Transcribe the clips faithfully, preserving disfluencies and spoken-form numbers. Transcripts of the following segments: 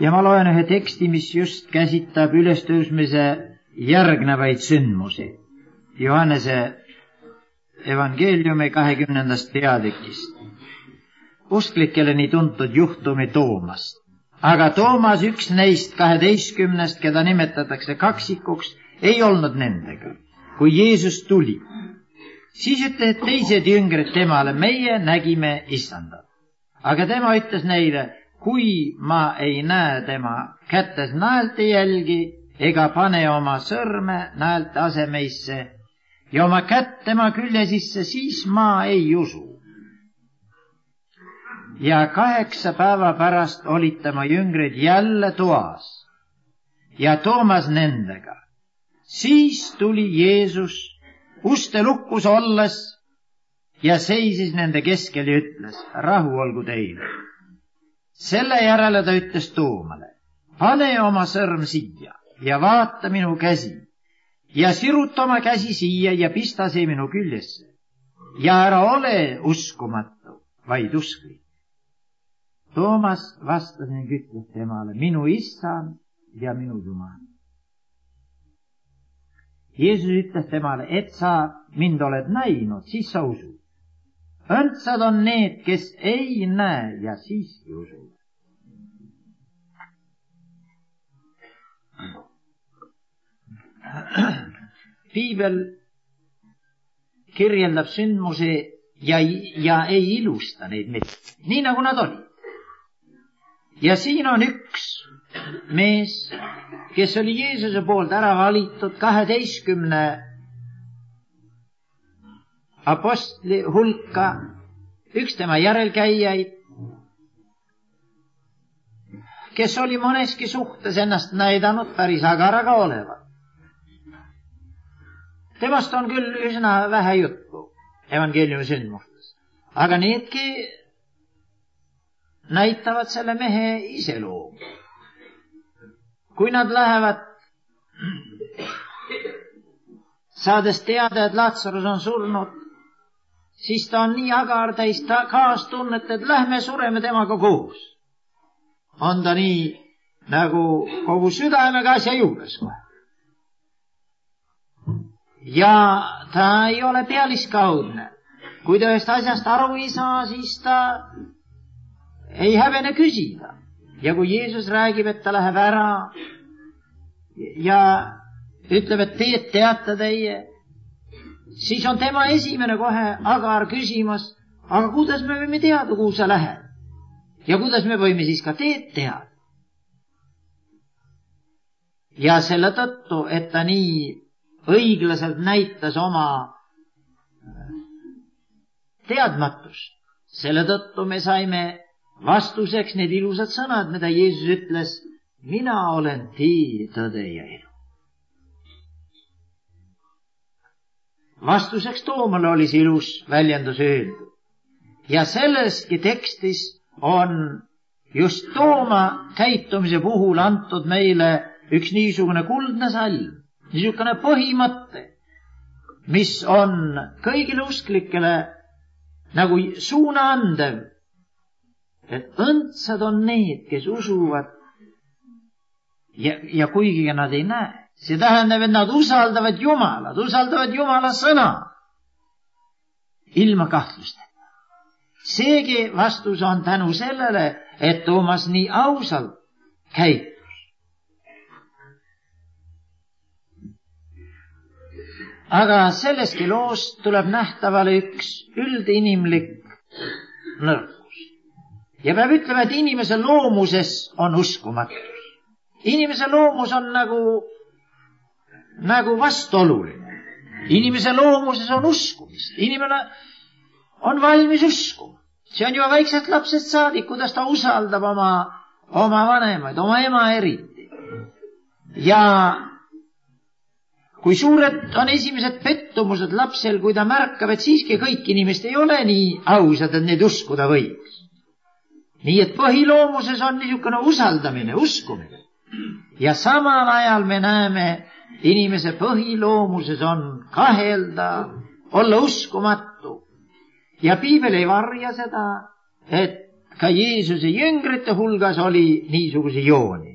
ja ma loen ühe teksti, mis just käsitab ülestõusmise järgnevaid sündmusi. Johannese evangeeliumi kahekümnendast peatükist. Usklikele nii tuntud juhtumi Toomast. Aga Toomas, üks neist kaheteistkümnest, keda nimetatakse kaksikuks, ei olnud nendega, kui Jeesus tuli. Siis ütles teised jüngrid temale, meie nägime Issandat. Aga tema ütles neile, kui ma ei näe tema kätes naelte jälgi ega pane oma sõrme naelte asemeisse ja oma kätt tema külje sisse, siis ma ei usu. Ja kaheksa päeva pärast olid tema jüngrid jälle toas ja Toomas nendega. Siis tuli Jeesus uste lukus olles ja seisis nende keskel ja ütles, rahu olgu teile. Selle järele ta ütles Toomale, pane oma sõrm siia ja vaata minu käsi ja siruta oma käsi siia ja pista see minu küljesse. Ja ära ole uskumatu, vaid usklik. Toomas vastas ning ütles temale, minu issand ja minu Jumal. Jeesus ütles temale, et sa mind oled näinud, siis sa usud. Õndsad on need, kes ei näe ja siiski usuvad. Piibel kirjeldab sündmusi ja, ja ei ilusta neid mitte, nii nagu nad olid. Ja siin on üks mees, kes oli Jeesuse poolt ära valitud kaheteistkümne apostli hulka, üks tema järelkäijaid, kes oli moneski suhtes ennast näidanud päris agaraga olevat. Temast on küll üsna vähe juttu evangeeliumi sündmustes, aga needki näitavad selle mehe iseloomu. Kui nad lähevad, saades teada, et Lazarus on surnud, siis ta on nii agar täis kaastunnet, et lähme sureme temaga koos. On ta nii nagu kogu südamega asja juures kohe. Ja ta ei ole pealiskaudne. Kui ta ühest asjast aru ei saa, siis ta ei hävene küsida. Ja kui Jeesus räägib, et ta läheb ära ja ütleb, et teed teate teie, siis on tema esimene kohe agar küsimas, aga kuidas me võime teada, kuhu sa lähed? Ja kuidas me võime siis ka teed teada? Ja selle tõttu, et ta nii õiglaselt näitas oma teadmatust, selle tõttu me saime vastuseks need ilusad sõnad, mida Jeesus ütles, mina olen tee, tõde ja elu. Vastuseks Toomale oli see ilus väljendus öeldud. Ja selleski tekstis on just Tooma käitumise puhul antud meile üks niisugune kuldne salm, niisugune põhimõte, mis on kõigile usklikele nagu suuna andev, et õndsad on need, kes usuvad ja, ja kuigi nad ei näe. See tähendab, et nad usaldavad Jumalat, usaldavad Jumala sõna ilma kahtlusteta. Seegi vastus on tänu sellele, et Toomas nii ausalt käitus. Aga selleski loos tuleb nähtavale üks üldinimlik nõrkus. Ja peab ütlema, et inimese loomuses on uskumatus. Inimese loomus on nagu, nagu vastuoluline. Inimese loomuses on uskumist. Inimene on valmis uskuma. See on juba väiksest lapsest saadik, kuidas ta usaldab oma, oma vanemaid, oma ema eriti. Ja kui suured on esimesed pettumused lapsel, kui ta märkab, et siiski kõik inimesed ei ole nii ausad, et neid uskuda võiks. Nii et põhiloomuses on niisugune usaldamine, uskumine. Ja samal ajal me näeme, inimese põhiloomuses on kahelda, olla uskumatu. Ja Piibel ei varja seda, et ka Jeesuse jüngrite hulgas oli niisuguse jooni.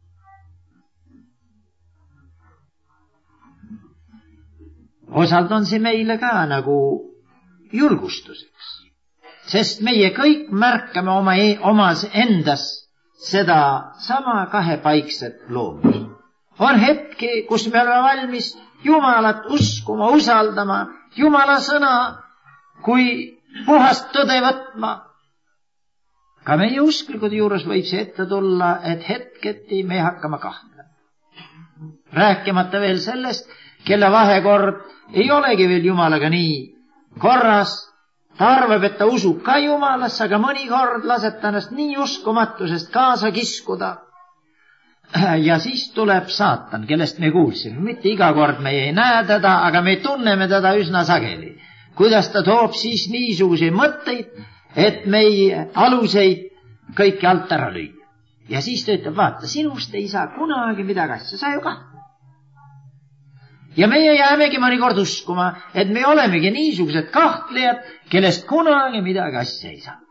Osalt on see meile ka nagu julgustuseks, sest meie kõik märkame oma e omas endas seda sama kahepaikset loomust. On hetki, kus me oleme valmis Jumalat uskuma, usaldama, Jumala sõna kui puhast tõde võtma. Ka meie usklikud juures võib see ette tulla, et hetketi me hakkame kahtlema. Rääkimata veel sellest, kelle vahekord ei olegi veel Jumalaga nii korras. Ta arvab, et ta usub ka Jumalasse, aga mõnikord laseb ta ennast nii uskumatusest kaasa kiskuda. Ja siis tuleb saatan, kellest me kuulsime. Mitte iga kord me ei näe teda, aga me tunneme teda üsna sageli. Kuidas ta toob siis niisuguseid mõtteid, et meie aluseid kõiki alt ära lüüa. Ja siis ta ütleb, vaata, sinust ei saa kunagi midagi asja, sa ju kahtled. Ja meie jäämegi mõnikord uskuma, et me olemegi niisugused kahtlejad, kellest kunagi midagi asja ei saa.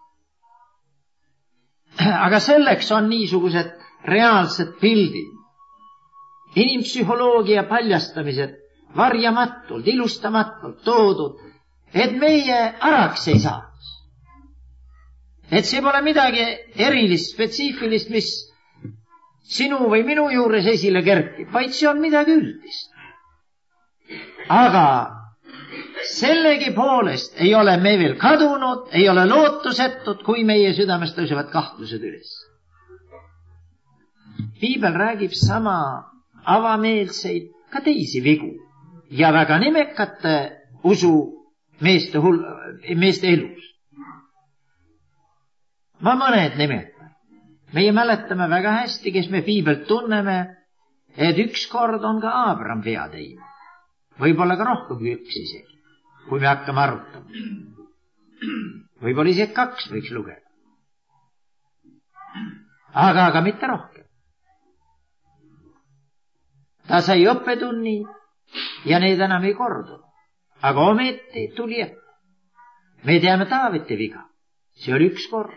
Aga selleks on niisugused reaalsed pildid, inimpsühholoogia paljastamised varjamatult, ilustamatult toodud, et meie araks ei saaks. Et see pole midagi erilist, spetsiifilist, mis sinu või minu juures esile kerkib, vaid see on midagi üldist. Aga sellegi poolest ei ole me veel kadunud, ei ole lootusetud, kui meie südames tõusevad kahtlused üles. Piibel räägib sama avameelseid ka teisi vigu ja väga nimekate usu meeste, hul meeste elus. Ma mõned nimetan. Meie mäletame väga hästi, kes me Piibelt tunneme, et üks kord on ka Abraham vea teinud. Võib-olla ka rohkem kui üks isegi, kui me hakkame arutama. Võib-olla isegi kaks võiks lugeda. Aga, aga mitte rohkem. Ta sai õppetunni ja need enam ei kordunud. Aga ometi tuli ette. Me teame Taaveti viga. See oli üks kord.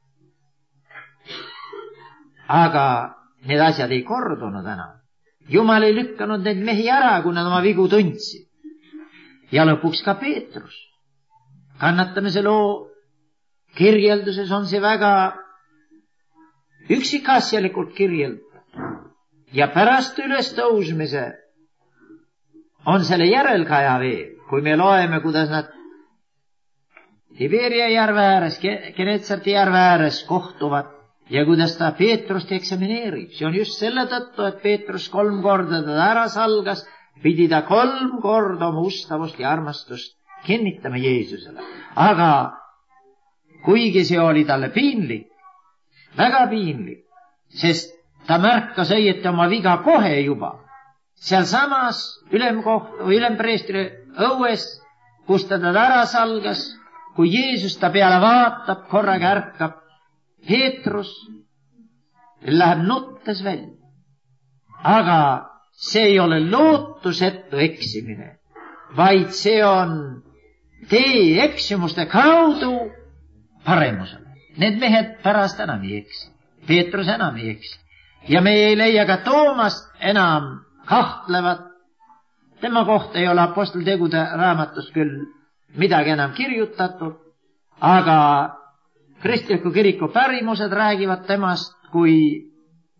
Aga need asjad ei kordunud enam. Jumal ei lükkanud need mehi ära, kui nad oma vigu tundsid. Ja lõpuks ka Peetrus. Kannatamise loo kirjelduses on see väga üksikasjalikult kirjeldatud. Ja pärast üles tõusmise on selle järelkaja veel, kui me loeme, kuidas nad Tiberia järve ääres, Genetsareti järve ääres kohtuvad ja kuidas ta Peetrust eksamineerib. See on just selle tõttu, et Peetrus kolm korda teda ära salgas, pidi ta kolm korda oma ustavust ja armastust kinnitama Jeesusele. Aga kuigi see oli talle piinlik, väga piinlik, sest ta märkas õieti oma viga kohe juba. Seal samas ülemkoht, ülempreestri õues, kus ta teda ära salgas, kui Jeesus ta peale vaatab, korraga ärkab, Peetrus läheb nuttes välja. Aga see ei ole lootusetu eksimine, vaid see on tee eksimuste kaudu paremusele. Need mehed pärast enam ei eksi. Peetrus enam ei eksi. Ja me ei leia ka Toomast enam kahtlevat. Tema kohta ei ole aposteltegude raamatust küll midagi enam kirjutatud, aga kristliku kiriku pärimused räägivad temast kui,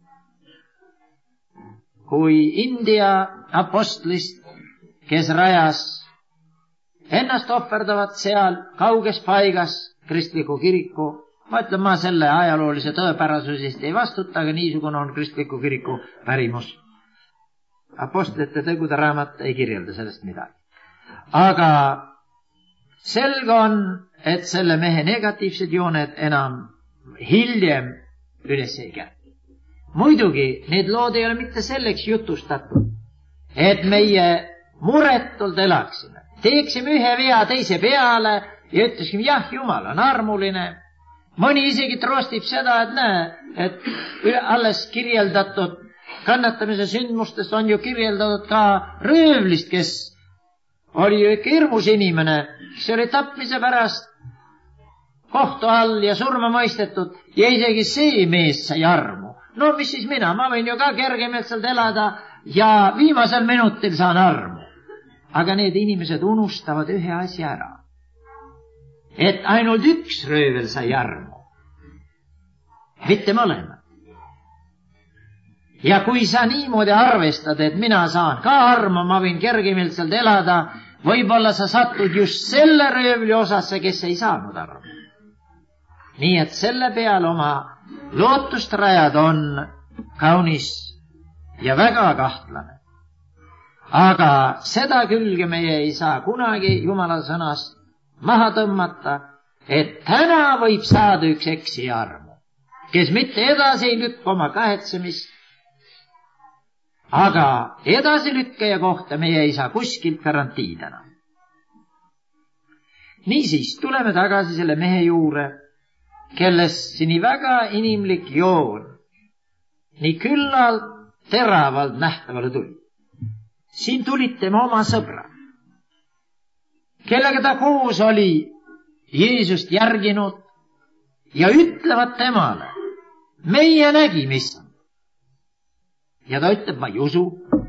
kui India apostlist, kes rajas ennast ohverdavat seal kauges paigas kristliku kiriku. Ma ütlen, ma selle ajaloolise tõepärasusest ei vastuta, aga niisugune on kristliku kiriku pärimus. Apostlite tegude raamat ei kirjelda sellest midagi. Aga selge on, et selle mehe negatiivsed jooned enam hiljem üles ei kerki. Muidugi, need lood ei ole mitte selleks jutustatud, et meie muretult elaksime. Teeksime ühe vea teise peale ja ütlesime, jah, Jumal on armuline. Mõni isegi troostib seda, et näe, et alles kirjeldatud kannatamise sündmustest on ju kirjeldatud ka röövlist, kes oli ju ikka hirmus inimene, see oli tapmise pärast kohtu all ja surma mõistetud ja isegi see mees sai armu. No mis siis mina, ma võin ju ka kergemeelselt elada ja viimasel minutil saan armu. Aga need inimesed unustavad ühe asja ära. Et ainult üks röövel sai armu. Mitte mõlemad. Ja kui sa niimoodi arvestad, et mina saan ka armu, ma võin kergemeelselt elada, võib-olla sa satud just selle röövli osasse, kes ei saanud armu. Nii et selle peal oma lootust rajad on kaunis ja väga kahtlane. Aga seda külge meie ei saa kunagi Jumala sõnast maha tõmmata, et täna võib saada üks eksija armu, kes mitte edasi ei lükka oma kahetsemist, aga edasilükkaja kohta meie ei saa kuskilt garantiidena. Niisiis, tuleme tagasi selle mehe juurde, kellest nii väga inimlik joon nii küllalt teravalt nähtavale tuli. Siin tulid tema oma sõbrad, kellega ta koos oli Jeesust järginud ja ütlevad temale, meie nägime issand. Ja ta ütleb, ma ei usu.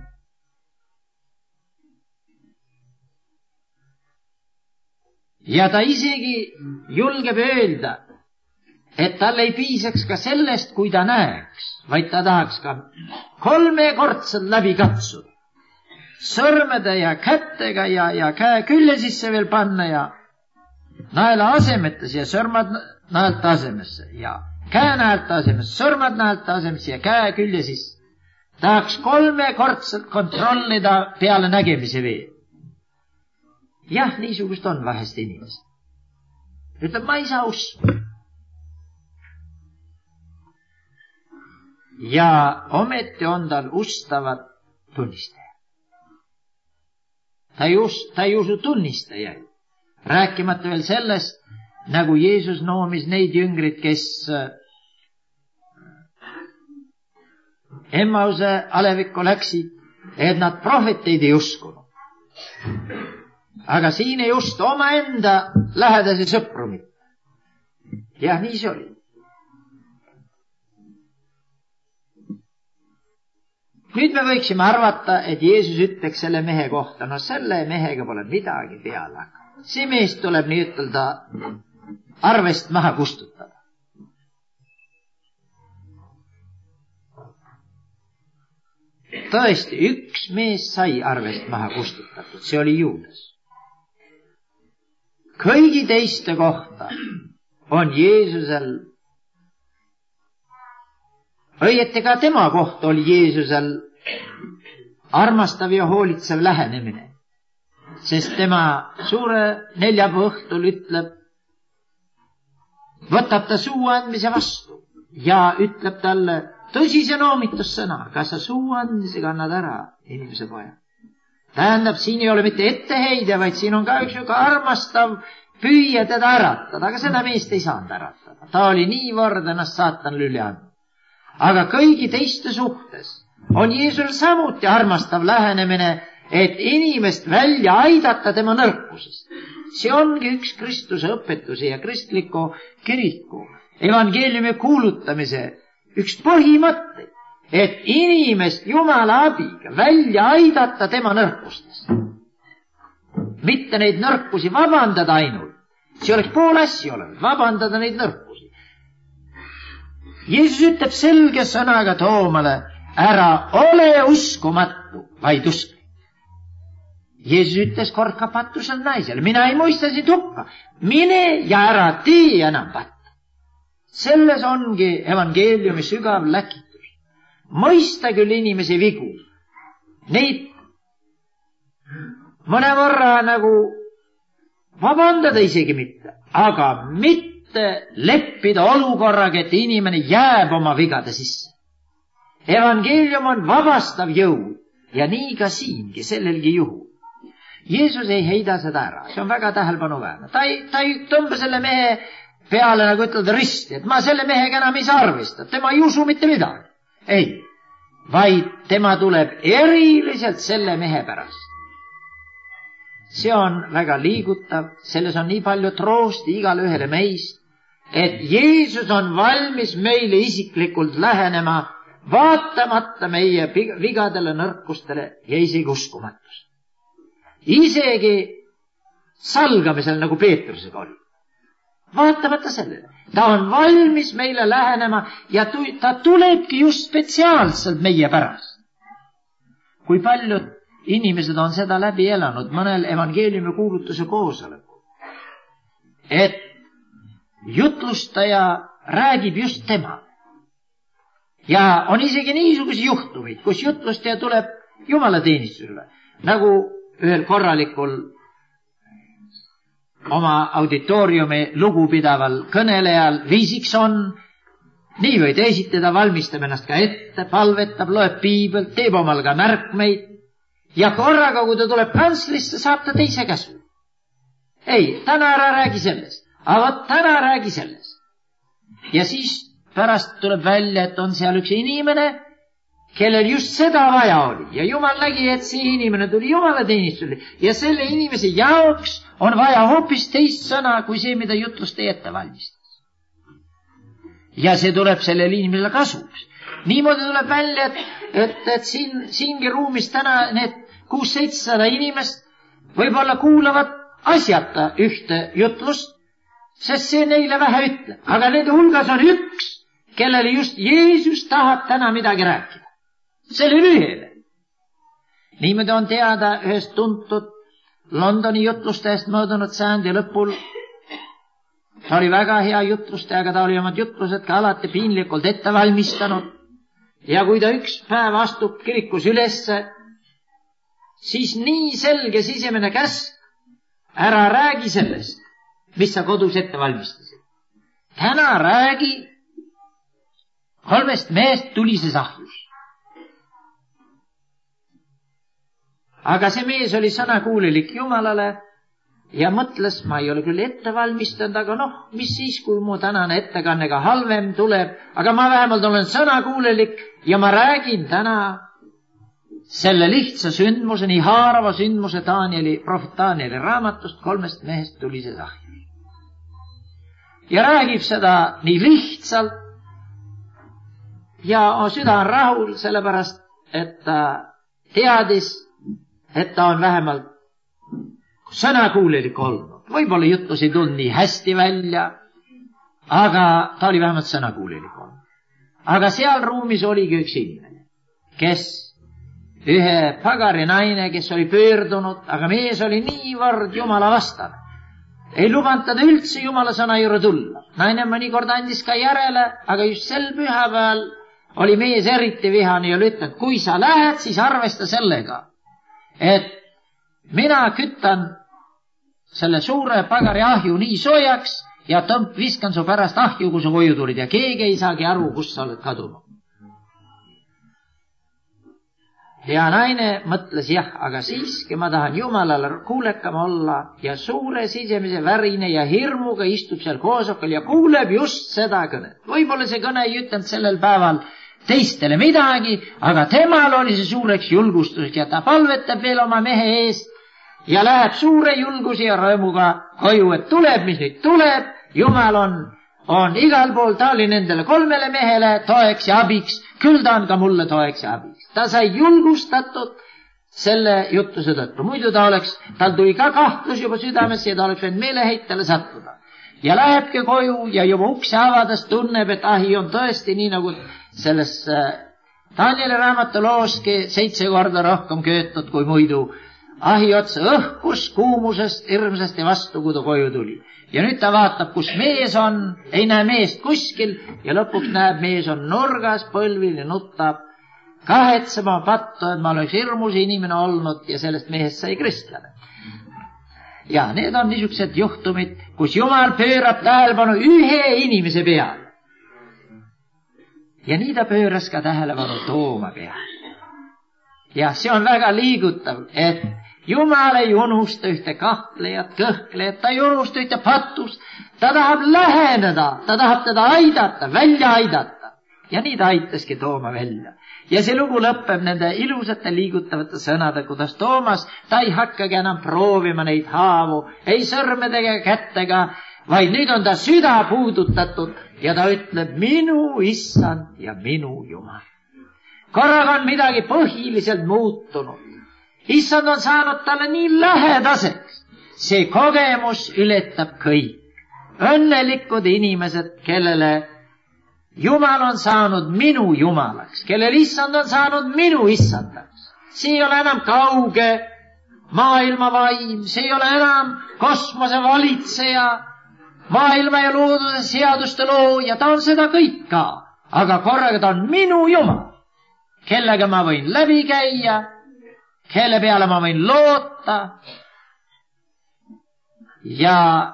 Ja ta isegi julgeb öelda, et tal ei piisaks ka sellest, kui ta näeks, vaid ta tahaks ka kolmekordselt läbi katsuda. Sõrmede ja kättega ja, ja käe külje sisse veel panna ja naela asemetes ja sõrmad naelt asemesse ja käe naelt asemesse, sõrmad naelt asemesse ja käe külje sisse. Tahaks kolmekordselt kontrollida peale nägemise veel. Jah, niisugust on vahest inimesed. Ütleb, ma ei saa usku. Ja ometi on tal ustavad tunnistaja. Ta ei, us, ta ei usu tunnistajaid. Rääkimata veel sellest, nagu Jeesus noomis neid jüngrid, kes Emmause alevikku läksid, et nad prohveteid ei uskunud. Aga siin ei ustu omaenda lähedase sõprumit. Jah, nii see oli. Nüüd me võiksime arvata, et Jeesus ütleks selle mehe kohta, no selle mehega pole midagi peale. See mees tuleb nii ütelda arvest maha kustutada. Tõesti, üks mees sai arvest maha kustutatud, see oli Juudas. Kõigi teiste kohta on Jeesusel, õieti ka tema kohta oli Jeesusel armastav ja hoolitsev lähenemine, sest tema suure neljapäeva õhtul ütleb, võtab ta suu andmise vastu ja ütleb talle tõsise noomitussõna, kas sa suu andmise kannad ära, inimese poja. Tähendab, siin ei ole mitte etteheide, vaid siin on ka üks juba armastav püüa teda äratada, aga seda meest ei saanud äratada. Ta oli niivõrd ennast saatanale üle andnud. Aga kõigi teiste suhtes on Jeesusel samuti armastav lähenemine, et inimest välja aidata tema nõrkusest. See ongi üks Kristuse õpetuse ja kristliku kiriku evangeeliumi kuulutamise üks põhimõte, et inimest Jumala abiga välja aidata tema nõrkustest. Mitte neid nõrkusi vabandada ainult. See oleks pool asja olemas, vabandada neid nõrkusi. Jeesus ütleb selge sõnaga Toomale, ära ole uskumatu, vaid usk. Jeesus ütles kord ka patusel naisele, mina ei mõista sind hukka, mine ja ära tee enam patt. Selles ongi evangeeliumi sügav läkitus. Mõista küll inimese vigu. Neid mõnevõrra nagu vabandada isegi mitte, aga mitte leppida olukorraga, et inimene jääb oma vigade sisse. Evangeelium on vabastav jõud ja nii ka siingi, sellelgi juhul. Jeesus ei heida seda ära, see on väga tähelepanuväärne. Ta ei, ta ei tõmba selle mehe peale, nagu ütelda, risti, et ma selle mehega enam ei saa arvestada, tema ei usu mitte midagi. Ei, vaid tema tuleb eriliselt selle mehe pärast. See on väga liigutav, selles on nii palju troosti igale ühele meist, et Jeesus on valmis meile isiklikult lähenema, vaatamata meie vigadele, nõrkustele ja isegi uskumatust. Isegi salgamisel, nagu Peetrusega oli. Vaatamata sellele. Ta on valmis meile lähenema ja ta tulebki just spetsiaalselt meie pärast. Kui paljud inimesed on seda läbi elanud mõnel evangeeliumi kuulutuse koosolekul, et jutlustaja räägib just tema. Ja on isegi niisuguseid juhtumeid, kus jutlustaja tuleb jumalateenistusele, nagu ühel korralikul oma auditooriumi lugupidaval kõnelejal viisiks on, nii või teisiti teda valmistab ennast ka ette, palvetab, loeb piibelt, teeb omal ka märkmeid ja korraga, kui ta tuleb kantslisse, saab ta teise käsu. Ei, täna ära räägi sellest, aga täna räägi sellest. Ja siis pärast tuleb välja, et on seal üks inimene, kellel just seda vaja oli. Ja Jumal nägi, et see inimene tuli jumalateenistusele ja selle inimese jaoks on vaja hoopis teist sõna kui see, mida jutlustaja ette valmistas. Ja see tuleb sellele inimesele kasuks. Niimoodi tuleb välja, et, et, et siin, siingi ruumis täna need kuus-seitsesada inimest võib-olla kuulavad asjata ühte jutlust, sest see neile vähe ütleb. Aga nende hulgas on üks, kellele just Jeesus tahab täna midagi rääkida. Sellele ühele. Niimoodi on teada ühest tuntud Londoni jutlustajast möödunud sajandi lõpul. Ta oli väga hea jutlustaja, aga ta oli omad jutlused ka alati piinlikult ette valmistanud. Ja kui ta üks päev astub kirikus ülesse, siis nii selge sisemine käsk, ära räägi sellest, mis sa kodus ette valmistasid. Täna räägi kolmest mehest tulises ahjus. Aga see mees oli sõnakuulelik Jumalale ja mõtles, ma ei ole küll ette valmistanud, aga noh, mis siis, kui mu tänane ettekanne ka halvem tuleb, aga ma vähemalt olen sõnakuulelik ja ma räägin täna selle lihtsa sündmuse, nii haarava sündmuse Danieli, prohvet Danieli raamatust kolmest mehest tulises ahjus. Ja räägib seda nii lihtsalt ja süda on rahul, sellepärast, et ta teadis, et ta on vähemalt sõnakuulelik olnud. Võib-olla jutlus ei tulnud nii hästi välja, aga ta oli vähemalt sõnakuulelik olnud. Aga seal ruumis oligi üks inimene, kes ühe pagari naine, kes oli pöördunud, aga mees oli niivõrd Jumala vastane. Ei lubanud teda üldse Jumala sõna juurde tulla. Naine mõnikord andis ka järele, aga just sel pühapäeval oli mees eriti vihane ja ütles, et kui sa lähed, siis arvesta sellega, et mina kütan selle suure pagari ahju nii soojaks ja tõmp viskan su pärast ahju, kui su koju tulid ja keegi ei saagi aru, kus sa oled kadunud. Ja naine mõtles, jah, aga siiski ma tahan Jumalale kuulekam olla ja suure sisemise värine ja hirmuga istub seal koosolekul ja kuuleb just seda kõnet. Võib-olla see kõne ei ütelnud sellel päeval teistele midagi, aga temal oli see suureks julgustuseks ja ta palvetab veel oma mehe eest ja läheb suure julguse ja rõõmuga koju, et tuleb, mis nüüd tuleb. Jumal on, on igal pool, ta oli nendele kolmele mehele toeks ja abiks, küll ta on ka mulle toeks ja abiks. Ta sai julgustatud selle jutluse tõttu. Muidu ta oleks, tal tuli ka kahtlus juba südamesse ja ta oleks võinud meeleheitele sattuda. Ja lähebki koju ja juba ukse avades tunneb, et ahi on tõesti nii nagu selles Danieli raamatu looski seitse korda rohkem köötud kui muidu. Ahi otsa õhkus kuumusest hirmsasti vastu, kui ta koju tuli. Ja nüüd ta vaatab, kus mees on, ei näe meest kuskil ja lõpuks näeb, mees on nurgas, põlvil ja nutab. Kahetsema pattu, et ma oleks hirmus inimene olnud ja sellest mehest sai kristlane. Ja need on niisugused juhtumid, kus Jumal pöörab tähelepanu ühe inimese peale. Ja nii ta pööras ka tähelepanu Tooma peale. Ja see on väga liigutav, et Jumal ei unusta ühte kahtlejat, kõhklejat, ta ei unusta ühte patust, ta tahab läheneda, ta tahab teda aidata, välja aidata. Ja nii ta aitaski Tooma välja. Ja see lugu lõpeb nende ilusate liigutavate sõnade, kuidas Toomas, ta ei hakkagi enam proovima neid haavu, ei sõrmedega, kättega, vaid nüüd on ta süda puudutatud ja ta ütleb minu issand ja minu Jumal. korraga on midagi põhiliselt muutunud. issand on saanud talle nii lähedaseks. see kogemus ületab kõik. õnnelikud inimesed, kellele Jumal on saanud minu Jumalaks, kellel issand on saanud minu issandaks. see ei ole enam kauge maailma vaim, see ei ole enam kosmose valitseja, maailma ja looduse seaduste looja, ta on seda kõik ka. aga korraga ta on minu Jumal, kellega ma võin läbi käia, kelle peale ma võin loota ja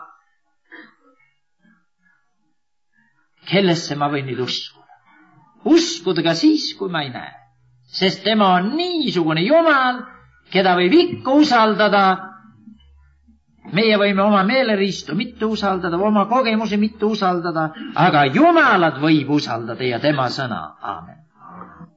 kellesse ma võin nüüd uskuda. uskuda ka siis, kui ma ei näe. sest tema on niisugune Jumal, keda võib ikka usaldada. meie võime oma meeleriistu mitte usaldada, oma kogemusi mitte usaldada, aga Jumalat võib usaldada ja tema sõna. Aamen.